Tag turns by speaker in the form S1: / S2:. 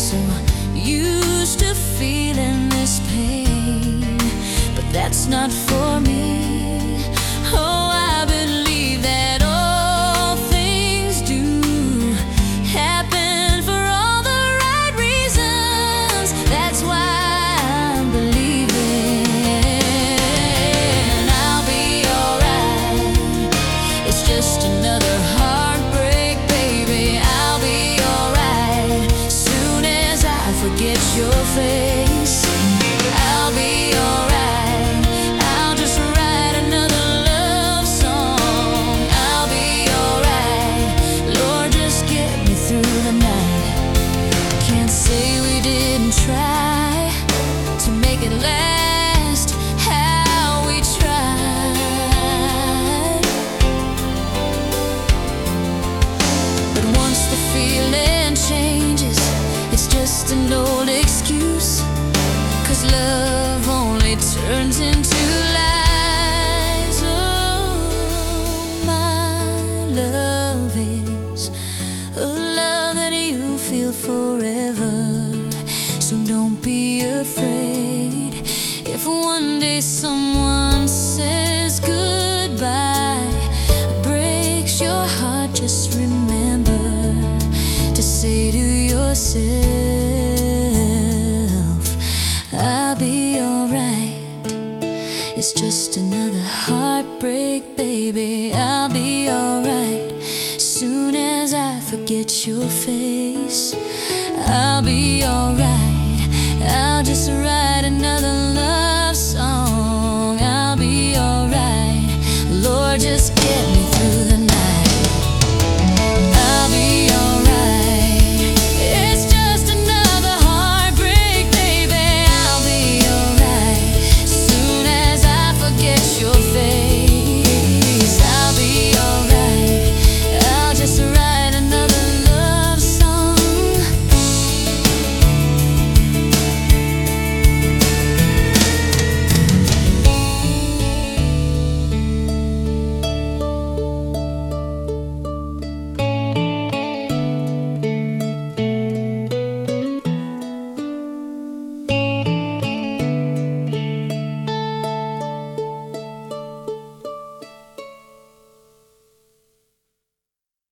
S1: so used to feeling this pain, but that's not for me. Oh, I believe that all things do happen for all the right reasons. That's why I'm believing I'll be alright. It's just another heartbreak, baby. I'll be alright soon as I forget your face. I'll be alright. I'll just write another love song. I'll be alright. Lord, just get me through the night. Can't say we didn't try to make it last how we tried. But once the feeling changes, it's just an old excuse, 'cause love only turns into lies. Oh, my love is a love that you feel forever. So don't be afraid if one day someone says goodbye, breaks your heart. Just remember to say to yourself, I'll be alright. It's just another heartbreak, baby. I'll be alright soon as I forget your face. I'll be alright.